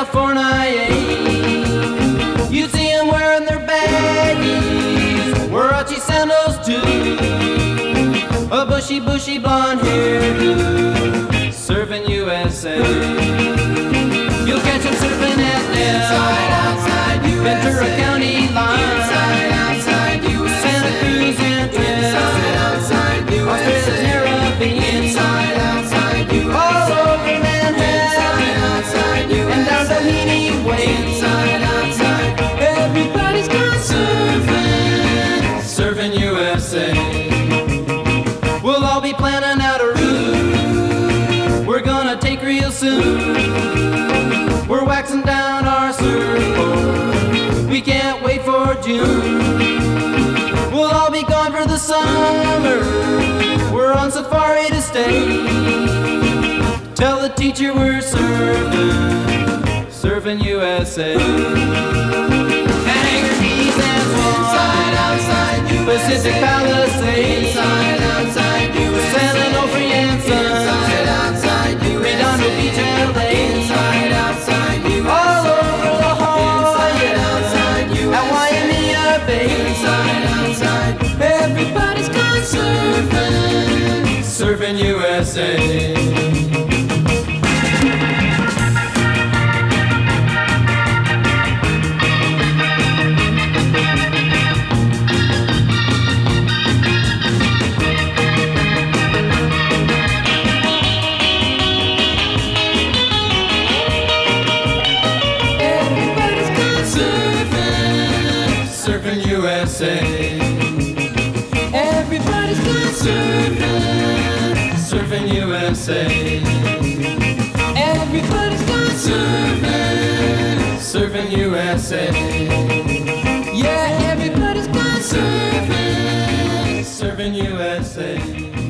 California. You'd see them wearing their baggies, Warachi sandals too, a bushy blonde hairdo, serving USA. You'll catch them surfing at Inside, outside, Ventura County line, Inside, outside, USA. Santa Cruz and Inside, outside, Australia's USA. Caribbean, Inside, outside, USA. all over Manhattan, Inside, outside, USA. and down Doheny Way. Inside, outside, everybody's gone surfing. Serving USA. We'll all be planning out a route we're gonna take real soon. We're waxing down our surfboard, we can't wait for June. We'll all be gone for the summer, we're on safari to stay. Tell the teacher we're serving USA. Hangar Keys and Inside, outside, USA. Pacific Palisades, Inside, outside, USA. San Onofre and Sons, Inside, outside, USA. Redondo Beach, LA, Inside, outside, USA. all over La Inside, Jolla, outside, USA. at Waimea Bay. Inside, outside, everybody's gone surfing. Surfing USA. Everybody's gone surfing. Surfing USA. Everybody's gone surfing. Surfing USA. Everybody's gone surfing. Surfing USA. Yeah, everybody's gone surfing. Surfing USA.